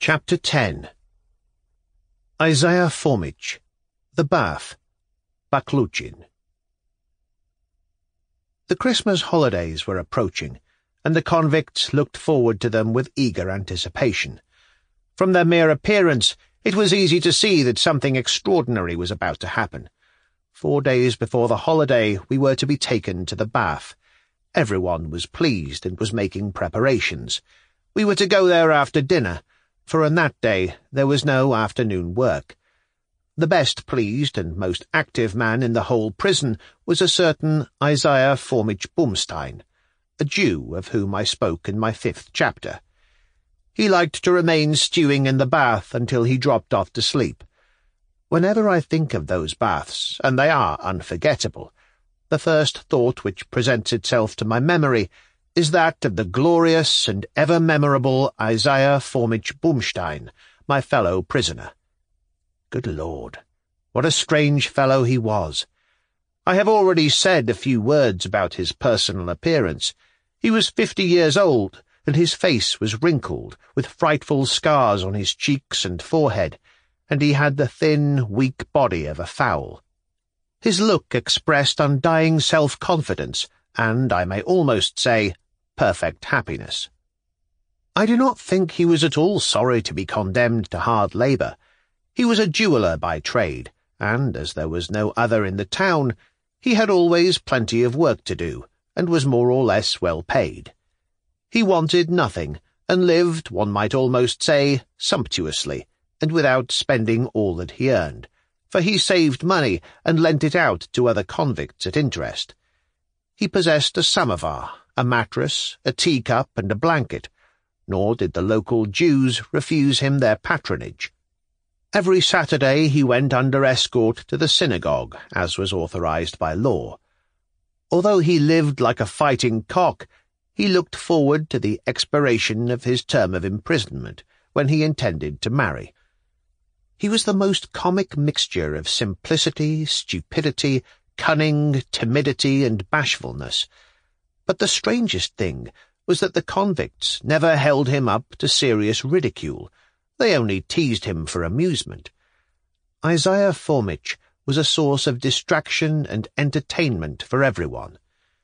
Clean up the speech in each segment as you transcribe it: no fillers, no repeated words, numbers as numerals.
Chapter 10. Isaiah Fomitch, The Bath, Bakluchin. The Christmas holidays were approaching, and the convicts looked forward to them with eager anticipation. From their mere appearance, it was easy to see that something extraordinary was about to happen. 4 days before the holiday, we were to be taken to the Bath. Everyone was pleased and was making preparations. We were to go there after dinner, for on that day there was no afternoon work. The best pleased and most active man in the whole prison was a certain Isaiah Fomitch Bumstein, a Jew of whom I spoke in my 5th chapter. He liked to remain stewing in the bath until he dropped off to sleep. Whenever I think of those baths, and they are unforgettable, the first thought which presents itself to my memory is that of the glorious and ever-memorable Isaiah Fomitch Bumstein, my fellow prisoner. Good Lord, what a strange fellow he was! I have already said a few words about his personal appearance. He was 50 years old, and his face was wrinkled, with frightful scars on his cheeks and forehead, and he had the thin, weak body of a fowl. His look expressed undying self-confidence, and, I may almost say, perfect happiness. I do not think he was at all sorry to be condemned to hard labour. He was a jeweller by trade, and, as there was no other in the town, he had always plenty of work to do, and was more or less well paid. He wanted nothing, and lived, one might almost say, sumptuously, and without spending all that he earned, for he saved money and lent it out to other convicts at interest. He possessed a samovar, a mattress, a teacup, and a blanket, nor did the local Jews refuse him their patronage. Every Saturday he went under escort to the synagogue, as was authorized by law. Although he lived like a fighting cock, he looked forward to the expiration of his term of imprisonment, when he intended to marry. He was the most comic mixture of simplicity, stupidity, cunning, timidity, and bashfulness. But the strangest thing was that the convicts never held him up to serious ridicule. They only teased him for amusement. Isaiah Fomitch was a source of distraction and entertainment for everyone.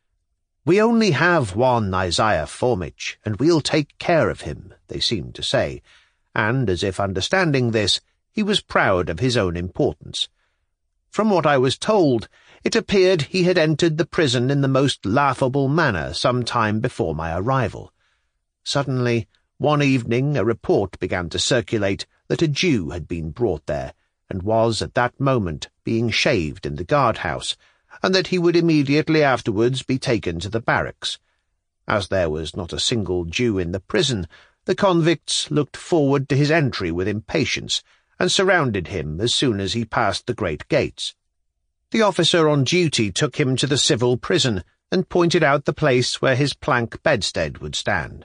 "We only have one Isaiah Fomitch, and we'll take care of him," they seemed to say, and, as if understanding this, he was proud of his own importance. From what I was told, it appeared he had entered the prison in the most laughable manner some time before my arrival. Suddenly, one evening, a report began to circulate that a Jew had been brought there, and was at that moment being shaved in the guardhouse, and that he would immediately afterwards be taken to the barracks. As there was not a single Jew in the prison, the convicts looked forward to his entry with impatience, and surrounded him as soon as he passed the great gates. The officer on duty took him to the civil prison, and pointed out the place where his plank bedstead would stand.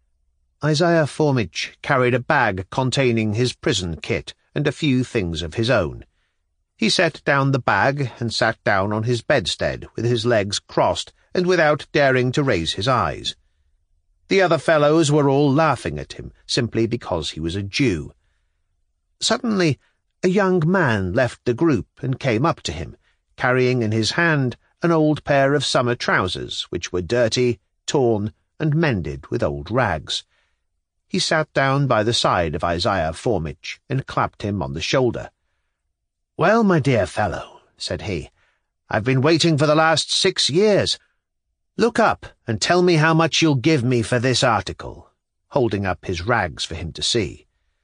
Isaiah Fomitch carried a bag containing his prison kit and a few things of his own. He set down the bag and sat down on his bedstead with his legs crossed and without daring to raise his eyes. The other fellows were all laughing at him, simply because he was a Jew. Suddenly, a young man left the group and came up to him, carrying in his hand an old pair of summer trousers, which were dirty, torn, and mended with old rags. He sat down by the side of Isaiah Fomitch and clapped him on the shoulder. "Well, my dear fellow," said he, "I've been waiting for the last 6 years. Look up and tell me how much you'll give me for this article," holding up his rags for him to see.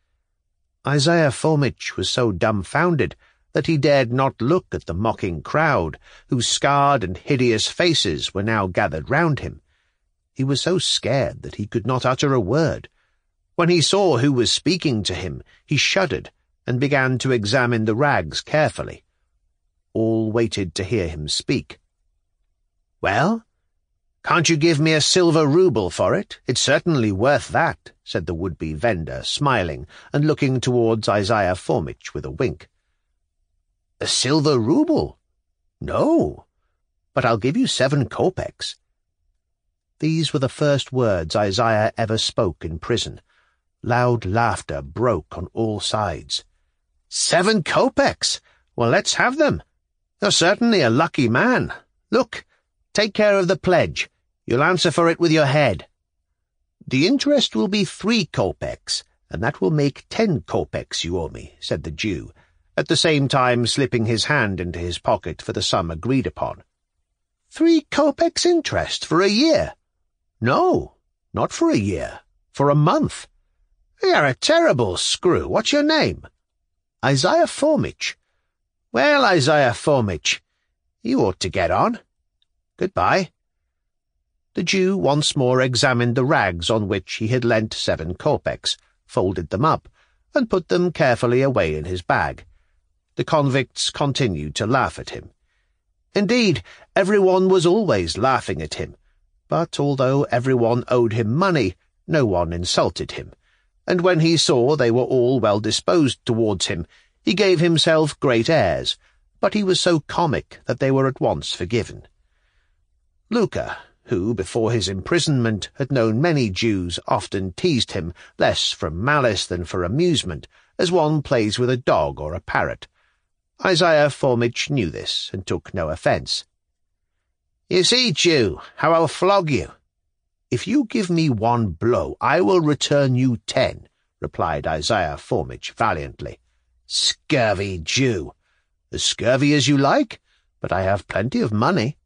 Isaiah Fomitch was so dumbfounded that he dared not look at the mocking crowd, whose scarred and hideous faces were now gathered round him. He was so scared that he could not utter a word. When he saw who was speaking to him, he shuddered, and began to examine the rags carefully. All waited to hear him speak. "Well, can't you give me a silver rouble for it? It's certainly worth that," said the would-be vendor, smiling, and looking towards Isaiah Fomitch with a wink. "A silver rouble? No, but I'll give you 7 kopecks. These were the first words Isaiah ever spoke in prison. Loud laughter broke on all sides. 7 kopecks! Well, let's have them. You're certainly a lucky man. Look, take care of the pledge. You'll answer for it with your head. The interest will be 3 kopecks, and that will make 10 kopecks you owe me, said the Jew, at the same time slipping his hand into his pocket for the sum agreed upon. 3 kopecks interest for a year? No, not for a year, for a month. You're a terrible screw. What's your name? Isaiah Fomitch. Well, Isaiah Fomitch, you ought to get on. Goodbye. The Jew once more examined the rags on which he had lent 7 kopecks, folded them up, and put them carefully away in his bag. The convicts continued to laugh at him. Indeed, everyone was always laughing at him, but although everyone owed him money, no one insulted him, and when he saw they were all well disposed towards him, he gave himself great airs, but he was so comic that they were at once forgiven. Luca, who, before his imprisonment, had known many Jews, often teased him, less from malice than for amusement, as one plays with a dog or a parrot. Isaiah Fomitch knew this, and took no offence. "You see, Jew, how I'll flog you." "If you give me 1 blow, I will return you 10, replied Isaiah Fomitch valiantly. "Scurvy Jew." "As scurvy as you like, but I have plenty of money."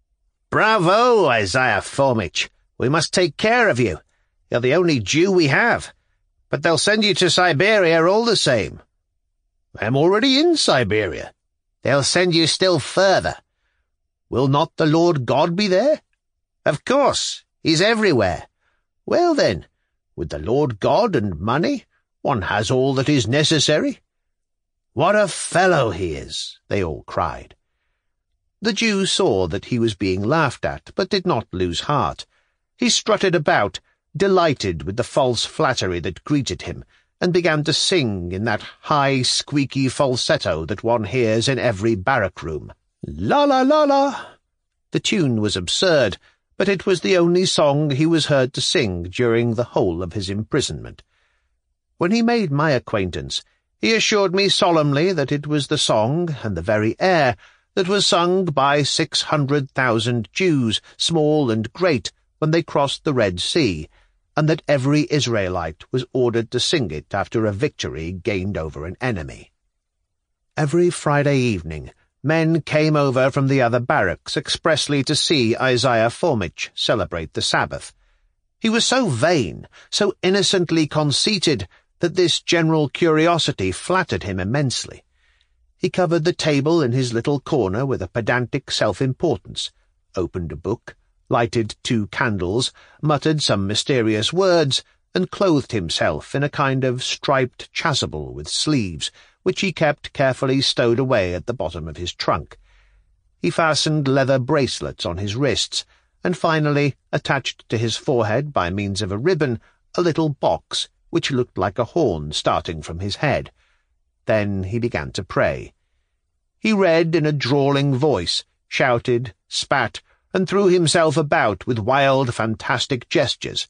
"Bravo, Isaiah Fomitch. We must take care of you. You're the only Jew we have. But they'll send you to Siberia all the same." "I'm already in Siberia." "They'll send you still further." "Will not the Lord God be there?" "Of course. He's everywhere." "Well, then, with the Lord God and money, one has all that is necessary." "What a fellow he is!" they all cried. The Jew saw that he was being laughed at, but did not lose heart. He strutted about, delighted with the false flattery that greeted him, and began to sing in that high, squeaky falsetto that one hears in every barrack-room. La la la la! The tune was absurd, but it was the only song he was heard to sing during the whole of his imprisonment. When he made my acquaintance, he assured me solemnly that it was the song, and the very air, that was sung by 600,000 Jews, small and great, when they crossed the Red Sea, and that every Israelite was ordered to sing it after a victory gained over an enemy. Every Friday evening, men came over from the other barracks expressly to see Isaiah Fomitch celebrate the Sabbath. He was so vain, so innocently conceited, that this general curiosity flattered him immensely. He covered the table in his little corner with a pedantic self-importance, opened a book, lighted 2 candles, muttered some mysterious words, and clothed himself in a kind of striped chasuble with sleeves, which he kept carefully stowed away at the bottom of his trunk. He fastened leather bracelets on his wrists, and finally attached to his forehead by means of a ribbon a little box which looked like a horn starting from his head. Then he began to pray. He read in a drawling voice, shouted, spat, and threw himself about with wild, fantastic gestures.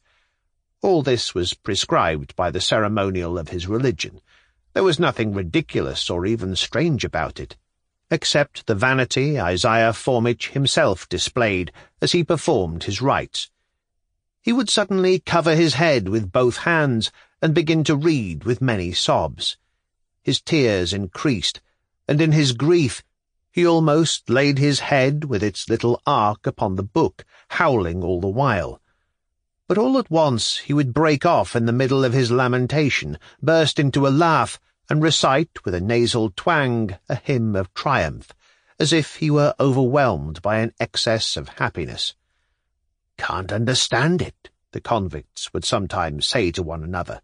All this was prescribed by the ceremonial of his religion. There was nothing ridiculous or even strange about it, except the vanity Isaiah Fomitch himself displayed as he performed his rites. He would suddenly cover his head with both hands and begin to read with many sobs. His tears increased, and in his grief he almost laid his head with its little ark upon the book, howling all the while. But all at once he would break off in the middle of his lamentation, burst into a laugh, and recite with a nasal twang a hymn of triumph, as if he were overwhelmed by an excess of happiness. "Can't understand it," the convicts would sometimes say to one another.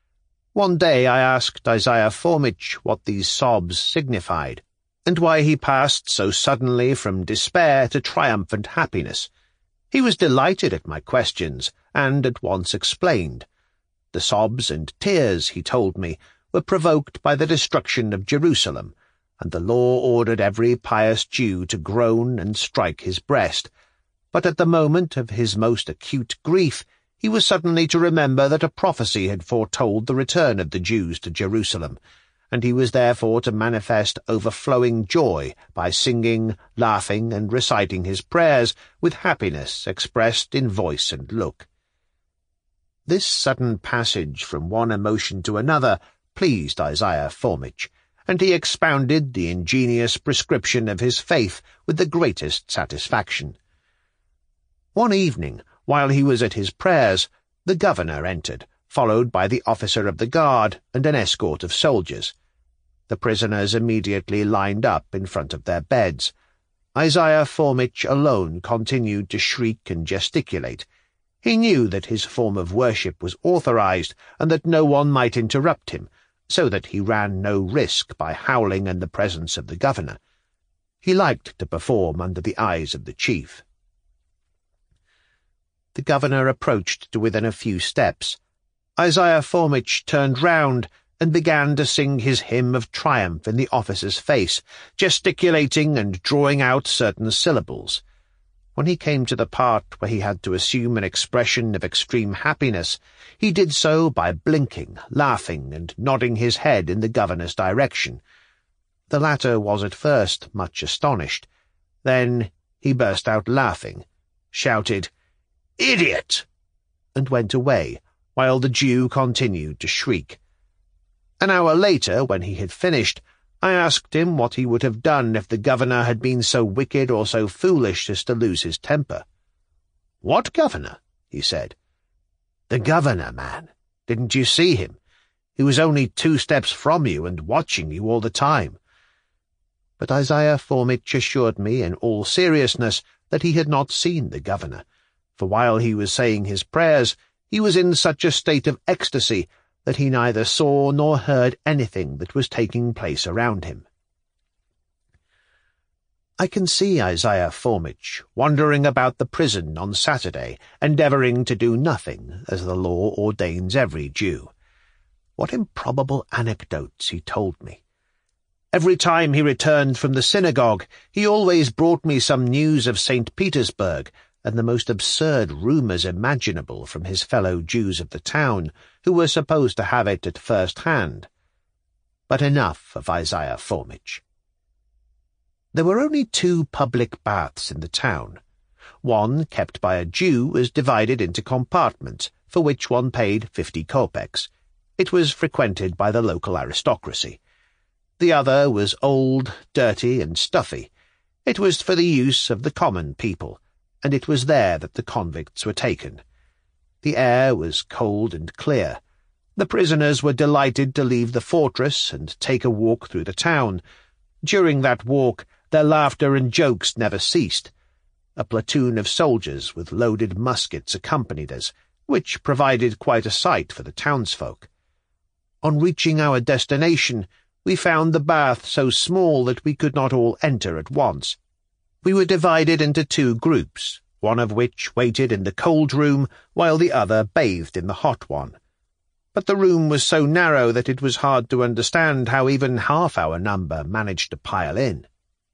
One day I asked Isaiah Fomitch what these sobs signified, and why he passed so suddenly from despair to triumphant happiness. He was delighted at my questions, and at once explained. The sobs and tears, he told me, were provoked by the destruction of Jerusalem, and the law ordered every pious Jew to groan and strike his breast. But at the moment of his most acute grief, he was suddenly to remember that a prophecy had foretold the return of the Jews to Jerusalem, and he was therefore to manifest overflowing joy by singing, laughing, and reciting his prayers with happiness expressed in voice and look. This sudden passage from one emotion to another pleased Isaiah Fomitch, and he expounded the ingenious prescription of his faith with the greatest satisfaction. One evening, while he was at his prayers, the governor entered, followed by the officer of the guard and an escort of soldiers. The prisoners immediately lined up in front of their beds. Isaiah Fomitch alone continued to shriek and gesticulate. He knew that his form of worship was authorized, and that no one might interrupt him, so that he ran no risk by howling in the presence of the governor. He liked to perform under the eyes of the chief. The governor approached to within a few steps. Isaiah Fomitch turned round and began to sing his hymn of triumph in the officer's face, gesticulating and drawing out certain syllables. When he came to the part where he had to assume an expression of extreme happiness, he did so by blinking, laughing, and nodding his head in the governor's direction. The latter was at first much astonished. Then he burst out laughing, shouted, "Idiot!" and went away, while the Jew continued to shriek. An hour later, when he had finished, I asked him what he would have done if the governor had been so wicked or so foolish as to lose his temper. "What governor?" he said. "The governor, man. Didn't you see him? He was only 2 steps from you and watching you all the time." But Isaiah Fomitch assured me in all seriousness that he had not seen the governor, for while he was saying his prayers, he was in such a state of ecstasy that he neither saw nor heard anything that was taking place around him. I can see Isaiah Fomitch wandering about the prison on Saturday, endeavouring to do nothing, as the law ordains every Jew. What improbable anecdotes he told me! Every time he returned from the synagogue, he always brought me some news of St. Petersburg, and the most absurd rumours imaginable from his fellow Jews of the town, who were supposed to have it at first hand. But enough of Isaiah Fomitch. There were only 2 public baths in the town. One, kept by a Jew, was divided into compartments, for which one paid 50 kopecks. It was frequented by the local aristocracy. The other was old, dirty, and stuffy. It was for the use of the common people, and it was there that the convicts were taken. The air was cold and clear. The prisoners were delighted to leave the fortress and take a walk through the town. During that walk, their laughter and jokes never ceased. A platoon of soldiers with loaded muskets accompanied us, which provided quite a sight for the townsfolk. On reaching our destination, we found the bath so small that we could not all enter at once. We were divided into 2 groups, one of which waited in the cold room, while the other bathed in the hot one. But the room was so narrow that it was hard to understand how even half our number managed to pile in.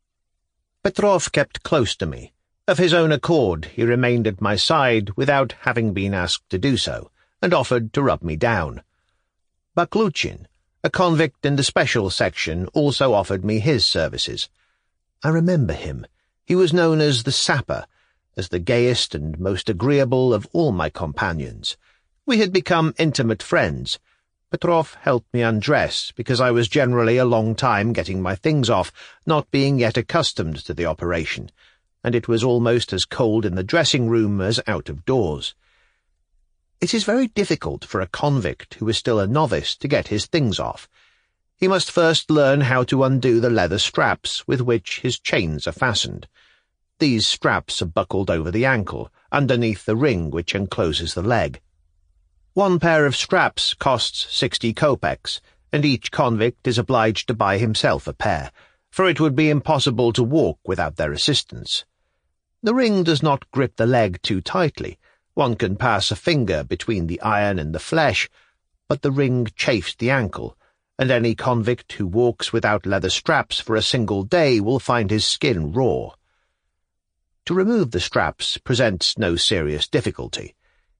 Petrov kept close to me. Of his own accord he remained at my side without having been asked to do so, and offered to rub me down. Bakluchin, a convict in the special section, also offered me his services. I remember him. He was known as the Sapper, as the gayest and most agreeable of all my companions. We had become intimate friends. Petrov helped me undress, because I was generally a long time getting my things off, not being yet accustomed to the operation, and it was almost as cold in the dressing-room as out of doors. It is very difficult for a convict who is still a novice to get his things off. He must first learn how to undo the leather straps with which his chains are fastened. These straps are buckled over the ankle, underneath the ring which encloses the leg. One pair of straps costs 60 kopecks, and each convict is obliged to buy himself a pair, for it would be impossible to walk without their assistance. The ring does not grip the leg too tightly. One can pass a finger between the iron and the flesh, but the ring chafes the ankle, and any convict who walks without leather straps for a single day will find his skin raw. To remove the straps presents no serious difficulty.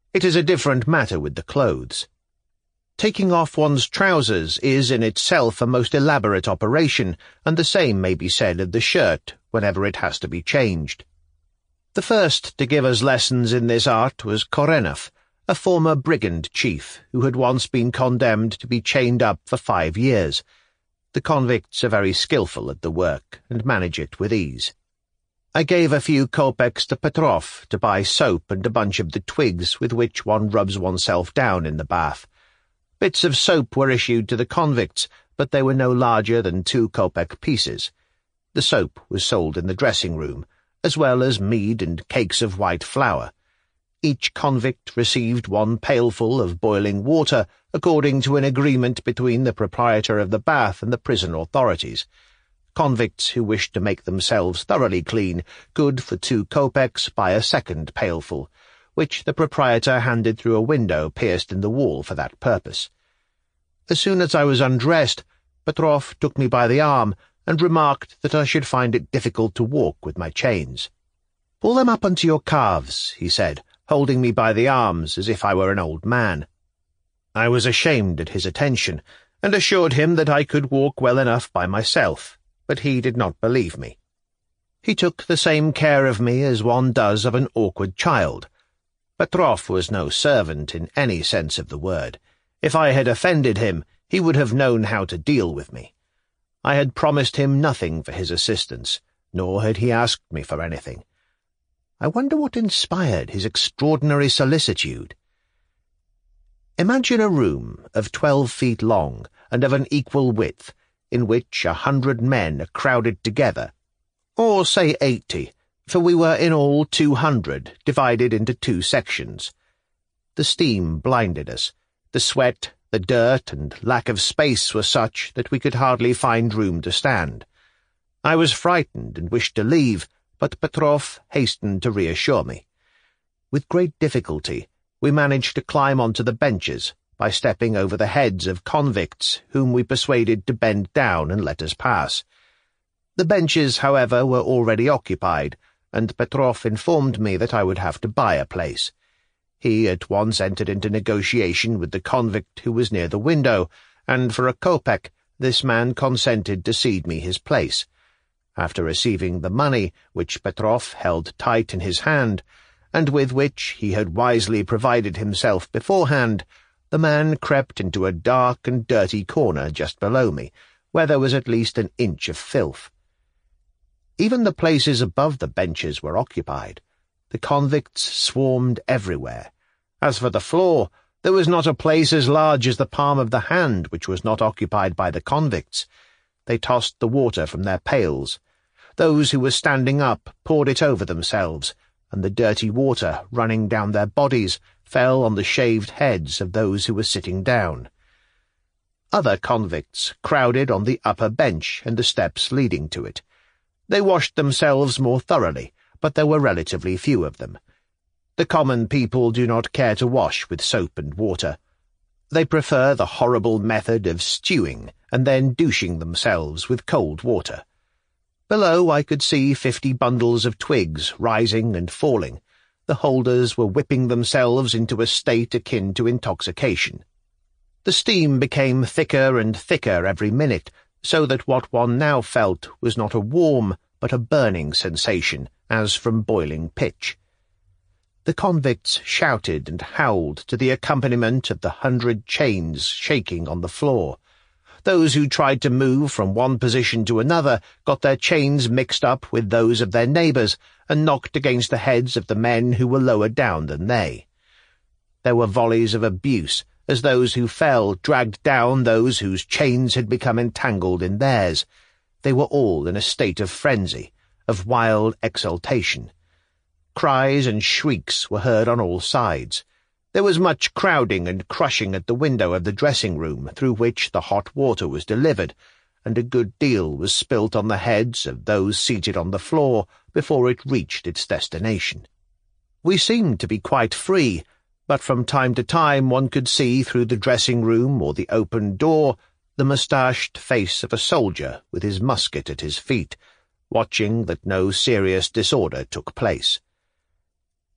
It is a different matter with the clothes. Taking off one's trousers is in itself a most elaborate operation, and the same may be said of the shirt whenever it has to be changed. The first to give us lessons in this art was Korenov, a former brigand chief who had once been condemned to be chained up for 5 years. The convicts are very skilful at the work and manage it with ease. I gave a few kopecks to Petrov to buy soap and a bunch of the twigs with which one rubs oneself down in the bath. Bits of soap were issued to the convicts, but they were no larger than 2 kopeck pieces. The soap was sold in the dressing room, as well as mead and cakes of white flour. Each convict received 1 pailful of boiling water, according to an agreement between the proprietor of the bath and the prison authorities. Convicts who wished to make themselves thoroughly clean could, for 2 kopecks, buy a second pailful, which the proprietor handed through a window pierced in the wall for that purpose. As soon as I was undressed, Petrov took me by the arm and remarked that I should find it difficult to walk with my chains. "Pull them up onto your calves," he said, holding me by the arms as if I were an old man. I was ashamed at his attention, and assured him that I could walk well enough by myself, but he did not believe me. He took the same care of me as one does of an awkward child. Petrov was no servant in any sense of the word. If I had offended him, he would have known how to deal with me. I had promised him nothing for his assistance, nor had he asked me for anything. I wonder what inspired his extraordinary solicitude. Imagine a room of 12 feet long and of an equal width, in which 100 men are crowded together, or say 80, for we were in all 200, divided into 2 sections. The steam blinded us. The sweat, the dirt, and lack of space were such that we could hardly find room to stand. I was frightened and wished to leave, but Petrov hastened to reassure me. With great difficulty, we managed to climb onto the benches by stepping over the heads of convicts whom we persuaded to bend down and let us pass. The benches, however, were already occupied, and Petrov informed me that I would have to buy a place. He at once entered into negotiation with the convict who was near the window, and for a kopeck this man consented to cede me his place. After receiving the money, which Petrov held tight in his hand, and with which he had wisely provided himself beforehand, the man crept into a dark and dirty corner just below me, where there was at least an inch of filth. Even the places above the benches were occupied. The convicts swarmed everywhere. As for the floor, there was not a place as large as the palm of the hand which was not occupied by the convicts. They tossed the water from their pails. Those who were standing up poured it over themselves, and the dirty water, running down their bodies, fell on the shaved heads of those who were sitting down. Other convicts crowded on the upper bench and the steps leading to it. They washed themselves more thoroughly, but there were relatively few of them. The common people do not care to wash with soap and water. They prefer the horrible method of stewing and then douching themselves with cold water. Below I could see 50 bundles of twigs rising and falling. The holders were whipping themselves into a state akin to intoxication. The steam became thicker and thicker every minute, so that what one now felt was not a warm but a burning sensation, as from boiling pitch. The convicts shouted and howled to the accompaniment of the 100 chains shaking on the floor. Those who tried to move from one position to another got their chains mixed up with those of their neighbours and knocked against the heads of the men who were lower down than they. There were volleys of abuse, as those who fell dragged down those whose chains had become entangled in theirs. They were all in a state of frenzy, of wild exultation. Cries and shrieks were heard on all sides. There was much crowding and crushing at the window of the dressing-room through which the hot water was delivered, and a good deal was spilt on the heads of those seated on the floor before it reached its destination. We seemed to be quite free, but from time to time one could see through the dressing-room or the open door the moustached face of a soldier with his musket at his feet, watching that no serious disorder took place.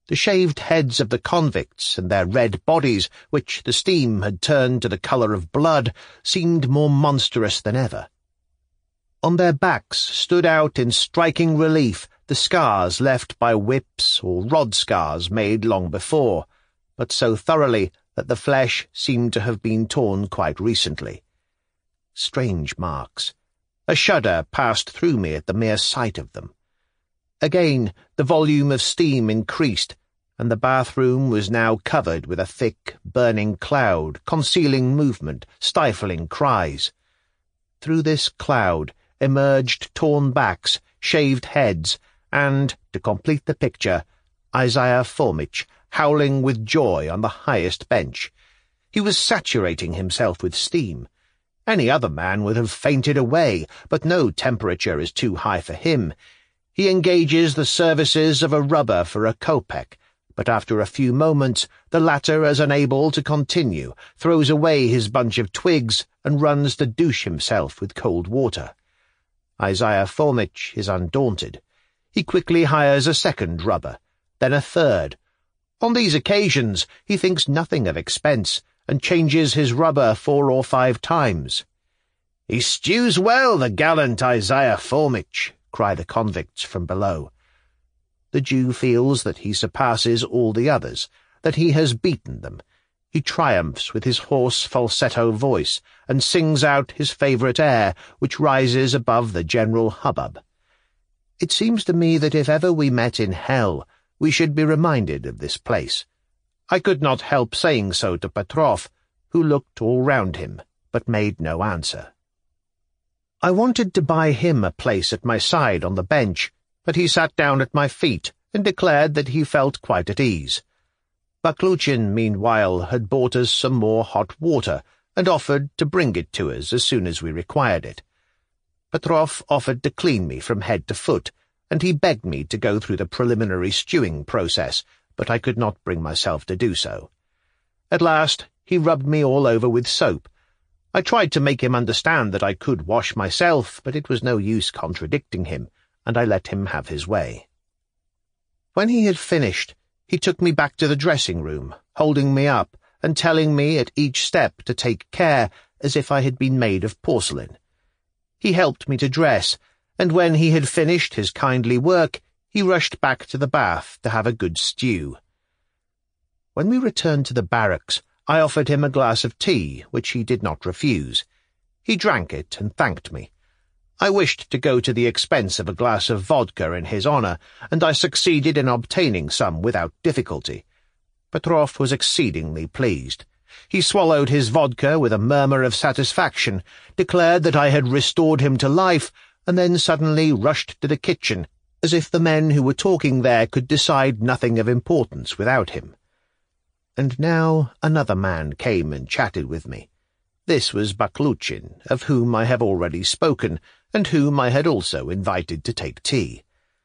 The shaved heads of the convicts and their red bodies, which the steam had turned to the colour of blood, seemed more monstrous than ever. On their backs stood out in striking relief the scars left by whips or rod scars made long before, but so thoroughly that the flesh seemed to have been torn quite recently. Strange marks. A shudder passed through me at the mere sight of them. Again the volume of steam increased, and the bathroom was now covered with a thick, burning cloud, concealing movement, stifling cries. Through this cloud emerged torn backs, shaved heads, and, to complete the picture, Isaiah Fomitch, howling with joy on the highest bench. He was saturating himself with steam. Any other man would have fainted away, but no temperature is too high for him. He engages the services of a rubber for a kopeck, but after a few moments the latter is unable to continue, throws away his bunch of twigs, and runs to douche himself with cold water. Isaiah Fomitch is undaunted. He quickly hires a second rubber, then a third. On these occasions he thinks nothing of expense, and changes his rubber 4 or 5 times. "He stews well, the gallant Isaiah Fomitch," cry the convicts from below. The Jew feels that he surpasses all the others, that he has beaten them. He triumphs with his hoarse falsetto voice, and sings out his favourite air, which rises above the general hubbub. It seems to me that if ever we met in hell, we should be reminded of this place. I could not help saying so to Petrov, who looked all round him, but made no answer. I wanted to buy him a place at my side on the bench, but he sat down at my feet and declared that he felt quite at ease. Bakluchin, meanwhile, had bought us some more hot water and offered to bring it to us as soon as we required it. Petrov offered to clean me from head to foot, and he begged me to go through the preliminary stewing process, but I could not bring myself to do so. At last he rubbed me all over with soap. I tried to make him understand that I could wash myself, but it was no use contradicting him, and I let him have his way. When he had finished, he took me back to the dressing-room, holding me up and telling me at each step to take care, as if I had been made of porcelain. He helped me to dress, and when he had finished his kindly work, he rushed back to the bath to have a good stew. When we returned to the barracks, I offered him a glass of tea, which he did not refuse. He drank it and thanked me. I wished to go to the expense of a glass of vodka in his honour, and I succeeded in obtaining some without difficulty. Petrov was exceedingly pleased. He swallowed his vodka with a murmur of satisfaction, declared that I had restored him to life, and then suddenly rushed to the kitchen, as if the men who were talking there could decide nothing of importance without him. And now another man came and chatted with me. This was Bakluchin, of whom I have already spoken, and whom I had also invited to take tea.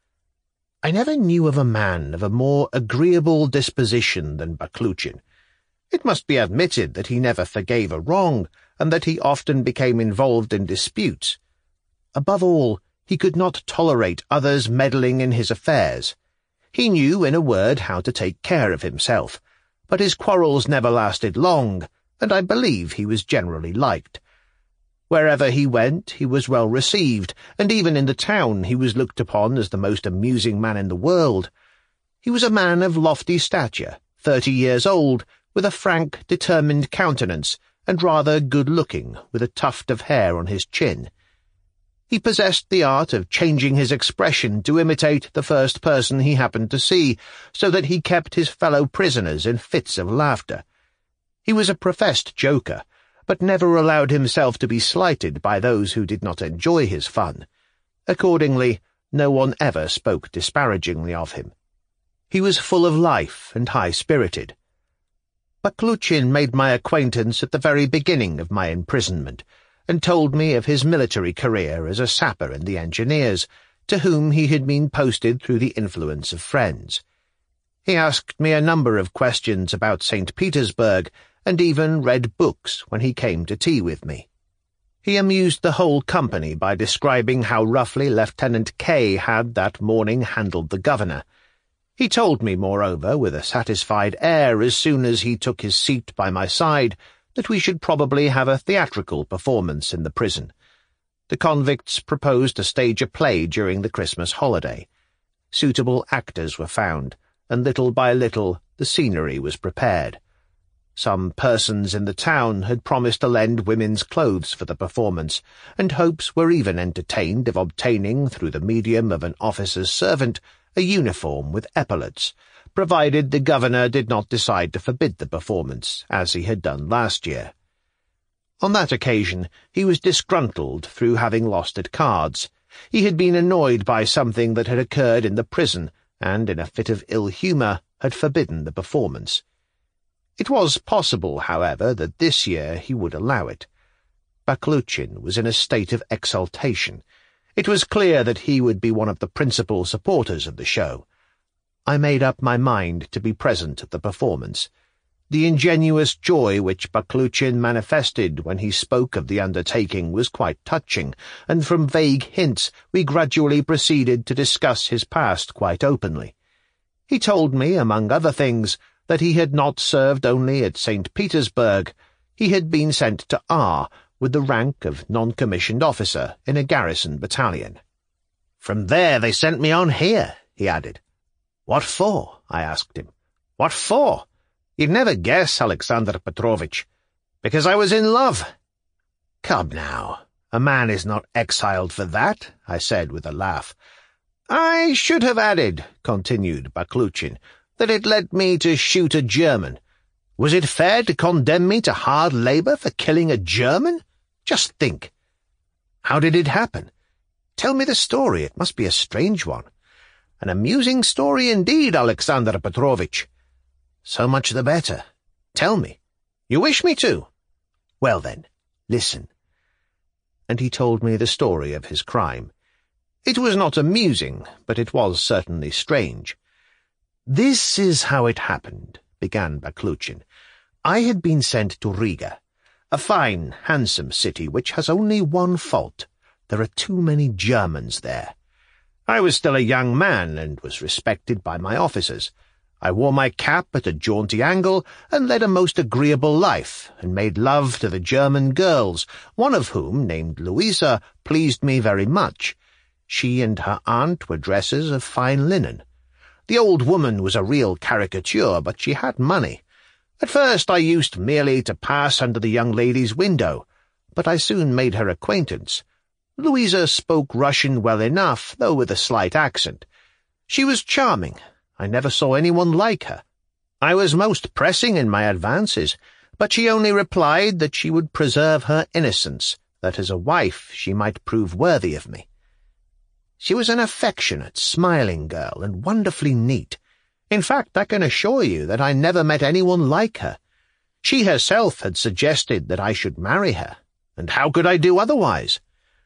I never knew of a man of a more agreeable disposition than Bakluchin. It must be admitted that he never forgave a wrong, and that he often became involved in disputes. Above all, he could not tolerate others meddling in his affairs. He knew, in a word, how to take care of himself, but his quarrels never lasted long, and I believe he was generally liked. Wherever he went, he was well received, and even in the town he was looked upon as the most amusing man in the world. He was a man of lofty stature, 30 years old, with a frank, determined countenance, and rather good-looking, with a tuft of hair on his chin. He possessed the art of changing his expression to imitate the first person he happened to see, so that he kept his fellow prisoners in fits of laughter. He was a professed joker, but never allowed himself to be slighted by those who did not enjoy his fun. Accordingly, no one ever spoke disparagingly of him. He was full of life and high-spirited. Bakluchin made my acquaintance at the very beginning of my imprisonment, and told me of his military career as a sapper in the Engineers, to whom he had been posted through the influence of friends. He asked me a number of questions about St. Petersburg, and even read books when he came to tea with me. He amused the whole company by describing how roughly Lieutenant K had that morning handled the governor. He told me, moreover, with a satisfied air as soon as he took his seat by my side, that we should probably have a theatrical performance in the prison. The convicts proposed to stage a play during the Christmas holiday. Suitable actors were found, and little by little the scenery was prepared. Some persons in the town had promised to lend women's clothes for the performance, and hopes were even entertained of obtaining, through the medium of an officer's servant, a uniform with epaulets, provided the governor did not decide to forbid the performance, as he had done last year. On that occasion he was disgruntled through having lost at cards. He had been annoyed by something that had occurred in the prison, and, in a fit of ill-humour, had forbidden the performance. It was possible, however, that this year he would allow it. Baklouchin was in a state of exultation. It was clear that he would be one of the principal supporters of the show. I made up my mind to be present at the performance. The ingenuous joy which Baklouchin manifested when he spoke of the undertaking was quite touching, and from vague hints we gradually proceeded to discuss his past quite openly. He told me, among other things, that he had not served only at St. Petersburg. He had been sent to R, with the rank of non-commissioned officer in a garrison battalion. "From there they sent me on here," he added. "What for?" I asked him. "What for? You'd never guess, Alexander Petrovitch. Because I was in love." "Come now, a man is not exiled for that," I said with a laugh. "I should have added," continued Baklouchin, "that it led me to shoot a German. Was it fair to condemn me to hard labour for killing a German? Just think. How did it happen? Tell me the story. It must be a strange one. An amusing story indeed, Alexander Petrovitch." "So much the better. Tell me. You wish me to? Well then, listen." And he told me the story of his crime. It was not amusing, but it was certainly strange. "This is how it happened," began Baklouchin. "I had been sent to Riga, a fine, handsome city which has only one fault. There are too many Germans there. I was still a young man and was respected by my officers. I wore my cap at a jaunty angle and led a most agreeable life, and made love to the German girls, one of whom, named Louisa, pleased me very much. She and her aunt were dresses of fine linen. The old woman was a real caricature, but she had money. At first I used merely to pass under the young lady's window, but I soon made her acquaintance. Louisa spoke Russian well enough, though with a slight accent. She was charming. I never saw anyone like her. I was most pressing in my advances, but she only replied that she would preserve her innocence, that as a wife she might prove worthy of me. She was an affectionate, smiling girl, and wonderfully neat. In fact, I can assure you that I never met anyone like her. She herself had suggested that I should marry her, and how could I do otherwise?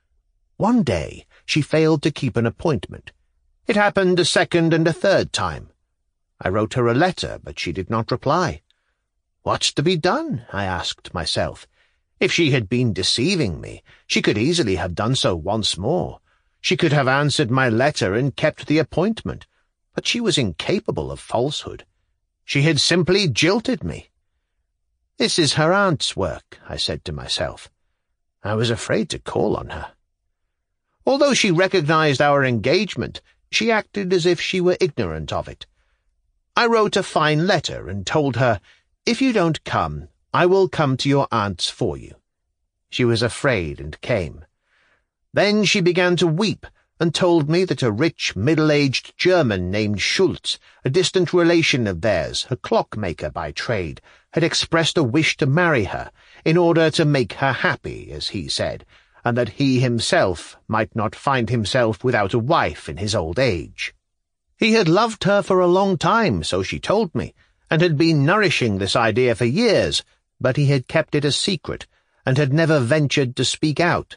One day she failed to keep an appointment. It happened a second and a third time. I wrote her a letter, but she did not reply. What's to be done? I asked myself. If she had been deceiving me, she could easily have done so once more. She could have answered my letter and kept the appointment, but she was incapable of falsehood. She had simply jilted me. This is her aunt's work, I said to myself. I was afraid to call on her. Although she recognized our engagement, she acted as if she were ignorant of it. I wrote a fine letter and told her, "If you don't come, I will come to your aunt's for you." She was afraid and came. Then she began to weep and told me that a rich, middle-aged German named Schultz, a distant relation of theirs, a clockmaker by trade, had expressed a wish to marry her in order to make her happy, as he said, and that he himself might not find himself without a wife in his old age. He had loved her for a long time, so she told me, and had been nourishing this idea for years, but he had kept it a secret, and had never ventured to speak out.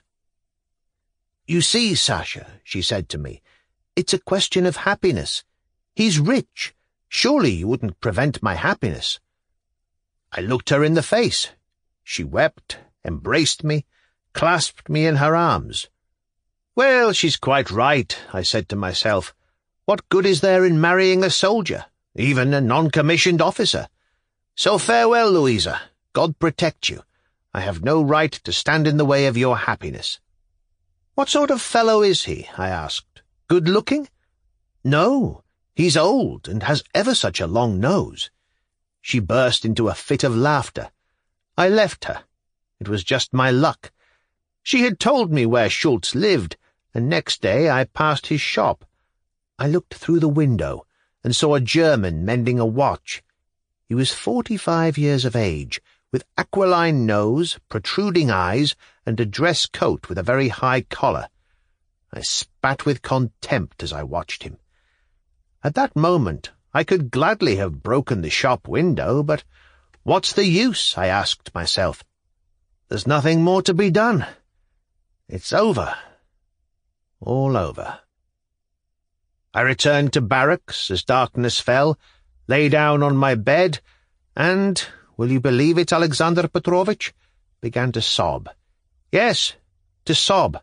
"You see, Sasha," she said to me, "it's a question of happiness. He's rich. Surely you wouldn't prevent my happiness." I looked her in the face. She wept, embraced me, clasped me in her arms. "Well, she's quite right," I said to myself. What good is there in marrying a soldier, even a non-commissioned officer? So farewell, Louisa. God protect you. I have no right to stand in the way of your happiness." "What sort of fellow is he?" I asked. "Good-looking?" "No, he's old and has ever such a long nose." She burst into a fit of laughter. I left her. It was just my luck. She had told me where Schultz lived, and next day I passed his shop. I looked through the window and saw a German mending a watch. He was 45 years of age, with aquiline nose, protruding eyes, and a dress coat with a very high collar. I spat with contempt as I watched him. At that moment I could gladly have broken the shop window, but what's the use, I asked myself. There's nothing more to be done. It's over. All over. I returned to barracks as darkness fell, lay down on my bed, and, will you believe it, Alexander Petrovitch, began to sob. Yes, to sob.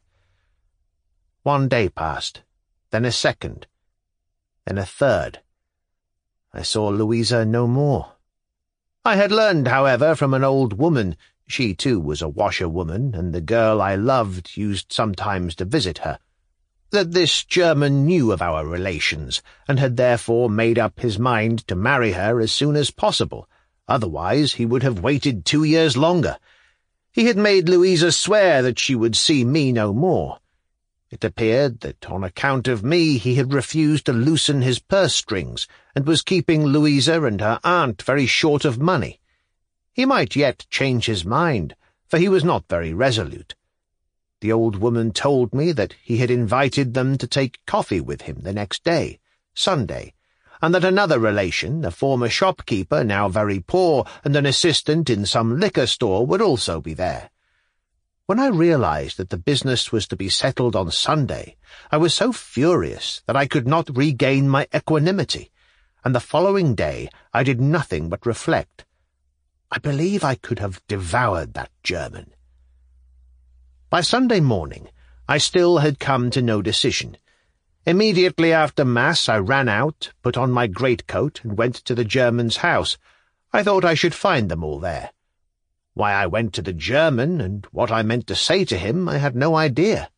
One day passed, then a second, then a third. I saw Louisa no more. I had learned, however, from an old woman, she too was a washerwoman, and the girl I loved used sometimes to visit her, that this German knew of our relations, and had therefore made up his mind to marry her as soon as possible. Otherwise he would have waited 2 years longer. He had made Louisa swear that she would see me no more. It appeared that on account of me he had refused to loosen his purse strings, and was keeping Louisa and her aunt very short of money. He might yet change his mind, for he was not very resolute. The old woman told me that he had invited them to take coffee with him the next day, Sunday, and that another relation, a former shopkeeper, now very poor, and an assistant in some liquor store, would also be there. When I realized that the business was to be settled on Sunday, I was so furious that I could not regain my equanimity, and the following day I did nothing but reflect. I believe I could have devoured that German. By Sunday morning, I still had come to no decision. Immediately after Mass I ran out, put on my greatcoat, and went to the German's house. I thought I should find them all there. Why I went to the German, and what I meant to say to him, I had no idea.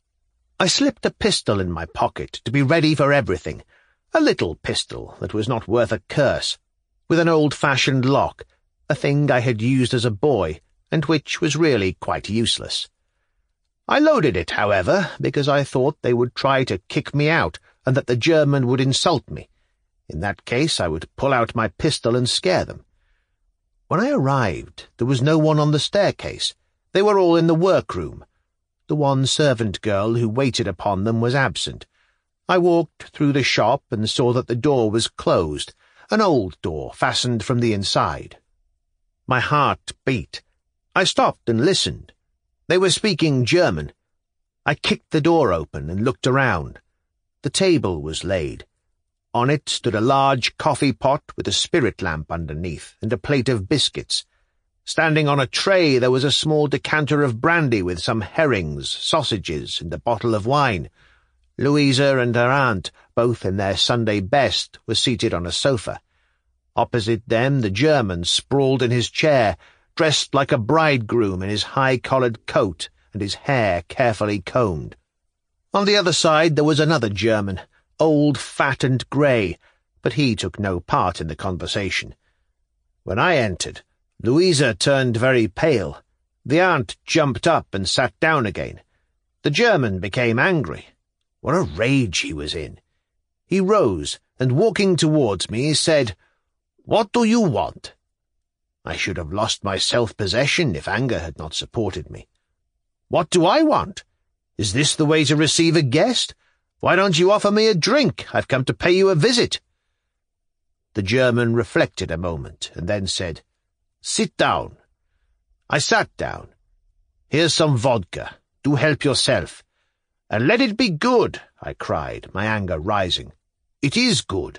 I slipped a pistol in my pocket to be ready for everything, a little pistol that was not worth a curse, with an old-fashioned lock, a thing I had used as a boy, and which was really quite useless. I loaded it, however, because I thought they would try to kick me out, and that the German would insult me. In that case I would pull out my pistol and scare them. When I arrived, there was no one on the staircase. They were all in the workroom. The one servant girl who waited upon them was absent. I walked through the shop and saw that the door was closed, an old door fastened from the inside. My heart beat. I stopped and listened. They were speaking German. I kicked the door open and looked around. The table was laid. On it stood a large coffee pot with a spirit lamp underneath and a plate of biscuits. Standing on a tray there was a small decanter of brandy with some herrings, sausages, and a bottle of wine. Louisa and her aunt, both in their Sunday best, were seated on a sofa. Opposite them the German sprawled in his chair, dressed like a bridegroom in his high-collared coat and his hair carefully combed. On the other side there was another German, old, fat, and grey, but he took no part in the conversation. When I entered, Louisa turned very pale. The aunt jumped up and sat down again. The German became angry. What a rage he was in! He rose, and walking towards me, said, "What do you want?" I should have lost my self-possession if anger had not supported me. "What do I want? Is this the way to receive a guest? Why don't you offer me a drink? I've come to pay you a visit." The German reflected a moment, and then said, "Sit down." I sat down. "Here's some vodka. Do help yourself." "And let it be good," I cried, my anger rising. "It is good."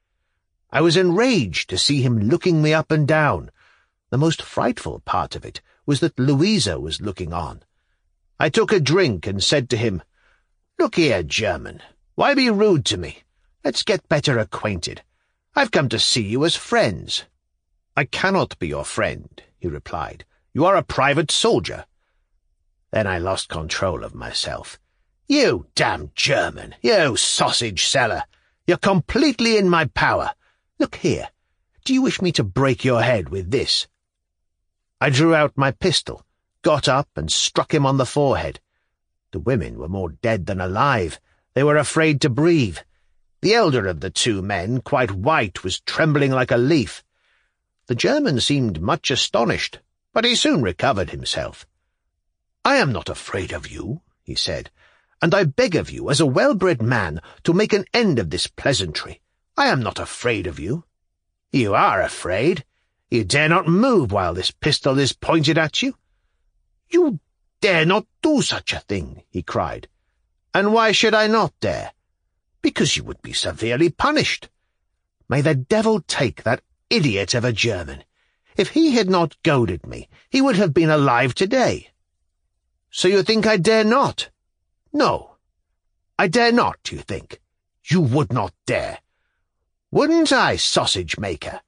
I was enraged to see him looking me up and down. The most frightful part of it was that Louisa was looking on. I took a drink and said to him, "Look here, German, why be rude to me? Let's get better acquainted. I've come to see you as friends." "I cannot be your friend," he replied. "You are a private soldier." Then I lost control of myself. "You damned German! You sausage seller! You're completely in my power. Look here. Do you wish me to break your head with this?" I drew out my pistol, got up and struck him on the forehead. The women were more dead than alive. They were afraid to breathe. The elder of the two men, quite white, was trembling like a leaf. The German seemed much astonished, but he soon recovered himself. "I am not afraid of you," he said, "and I beg of you, as a well-bred man, to make an end of this pleasantry. I am not afraid of you." "You are afraid. You dare not move while this pistol is pointed at you." "You dare not do such a thing," he cried. "And why should I not dare?" "Because you would be severely punished." "May the devil take that idiot of a German. If he had not goaded me, he would have been alive today." "So you think I dare not?" "No. I dare not, you think? You would not dare. Wouldn't I, sausage-maker?"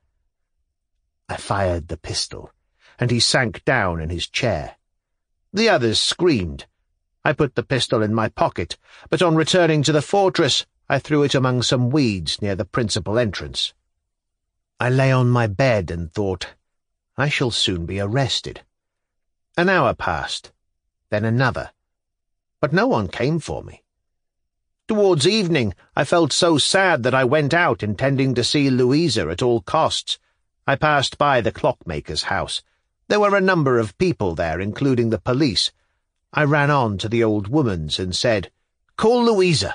I fired the pistol, and he sank down in his chair. The others screamed. I put the pistol in my pocket, but on returning to the fortress, I threw it among some weeds near the principal entrance. I lay on my bed and thought, I shall soon be arrested. An hour passed, then another, but no one came for me. Towards evening, I felt so sad that I went out intending to see Louisa at all costs. I passed by the clockmaker's house. There were a number of people there, including the police. I ran on to the old woman's and said, "Call Louisa."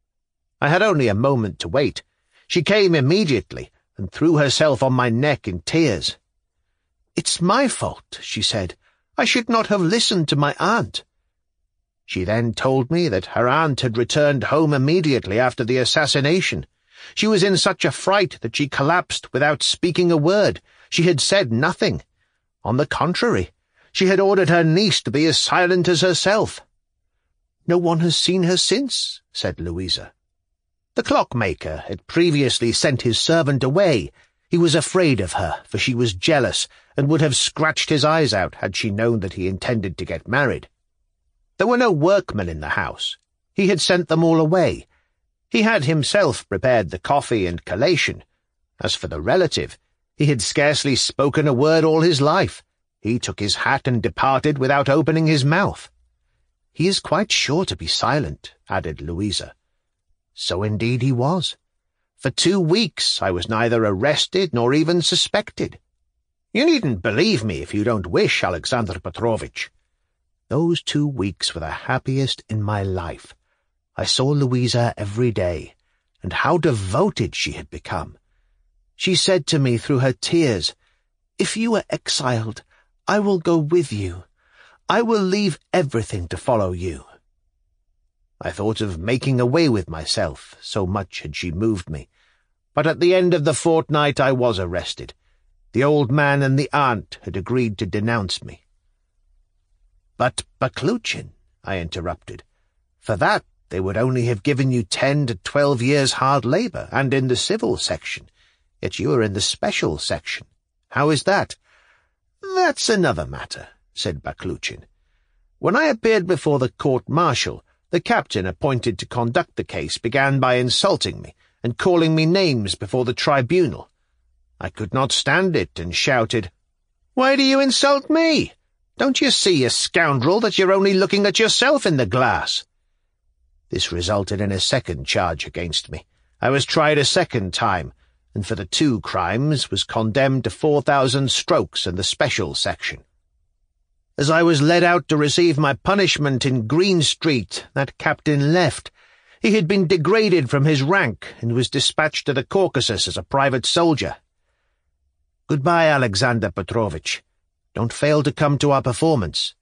I had only a moment to wait. She came immediately and threw herself on my neck in tears. "It's my fault," she said. "I should not have listened to my aunt." She then told me that her aunt had returned home immediately after the assassination. She was in such a fright that she collapsed without speaking a word. She had said nothing. On the contrary, she had ordered her niece to be as silent as herself. "No one has seen her since," said Louisa. The clockmaker had previously sent his servant away. He was afraid of her, for she was jealous, and would have scratched his eyes out had she known that he intended to get married. There were no workmen in the house. He had sent them all away. He had himself prepared the coffee and collation. As for the relative, he had scarcely spoken a word all his life. He took his hat and departed without opening his mouth. "He is quite sure to be silent," added Louisa. So indeed he was. For 2 weeks I was neither arrested nor even suspected. You needn't believe me if you don't wish, Alexander Petrovitch. Those 2 weeks were the happiest in my life. I saw Louisa every day, and how devoted she had become. She said to me through her tears, "If you are exiled, I will go with you. I will leave everything to follow you." I thought of making away with myself, so much had she moved me. But at the end of the fortnight I was arrested. The old man and the aunt had agreed to denounce me. "But, Bakluchin," I interrupted, "for that they would only have given you 10 to 12 years hard labor, and in the civil section. Yet you are in the special section. How is that?" "That's another matter," said Bakluchin. "When I appeared before the court-martial, the captain appointed to conduct the case began by insulting me and calling me names before the tribunal. I could not stand it and shouted, 'Why do you insult me? Don't you see, you scoundrel, that you're only looking at yourself in the glass?' This resulted in a second charge against me. I was tried a second time, and for the 2 crimes was condemned to 4,000 strokes in the special section. As I was led out to receive my punishment in Green Street, that captain left. He had been degraded from his rank and was dispatched to the Caucasus as a private soldier. Goodbye, Alexander Petrovitch. Don't fail to come to our performance.